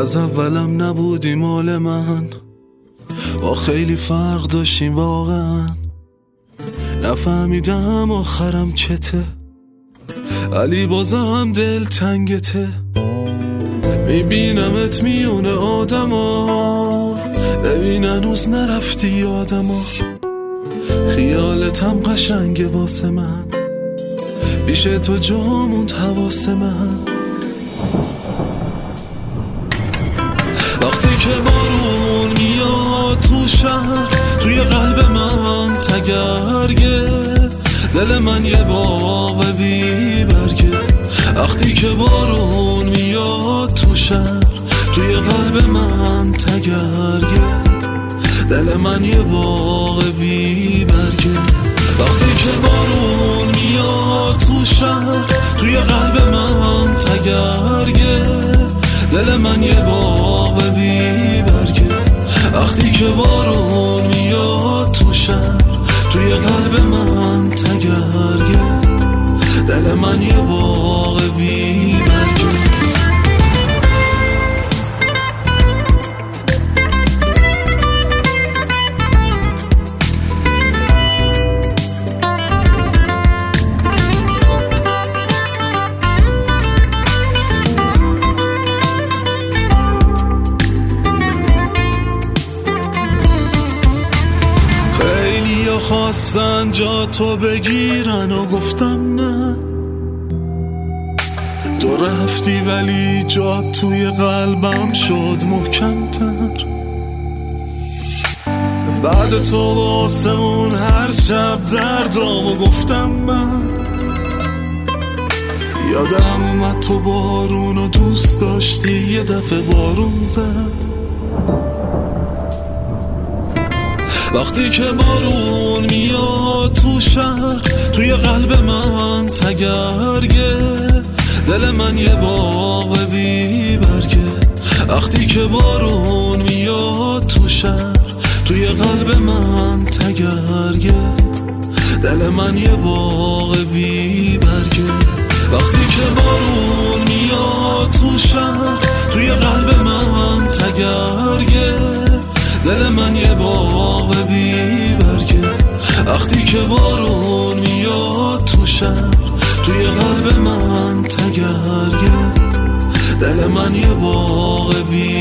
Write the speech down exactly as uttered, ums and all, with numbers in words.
از اولم نبودی مال من، با خیلی فرق داشتیم واقعا. نفهمیدم آخرم چته، ولی بازم دل تنگته. میبینمت میونه آدما، ببین هنوز نرفتی یادما. خیالتم قشنگه واسه من، پیش تو جا موند حواس من. وقتی که بارون میاد تو شهر، توی قلب من تگرگه، دل من یه باغ بی برگه. وقتی که بارون میاد تو شهر، توی قلب من تگرگه، دل من یه باغ بی برگه. وقتی که بارون میاد تو شهر، توی قلب من تگرگه، دل من یه باغ بی برگه. وقتی که بارون میاد تو شهر، توی قلب من تگرگه، دل من یه باغ بی برگه. خواستن جا تو بگیرن و گفتم نه، تو رفتی ولی جا توی قلبم شد محکم‌تر. بعد تو واسمون هر شب دردامو گفتم من، یادم اومد تو بارونو دوست داشتی، یه دفعه بارون زد. وقتی که بارون میاد تو شهر، توی قلب من تگرگه، دل من یه باغ بی برگه. وقتی که بارون میاد تو شهر، توی قلب من تگرگه، دل من یه باغ بی برگه. وقتی که بارون میاد تو شهر، توی قلب من تگرگه، دل من یه باغ بی برگه. وقتی که بارون میاد تو شهر، توی قلب من تگرگه، دل من یه باغ بی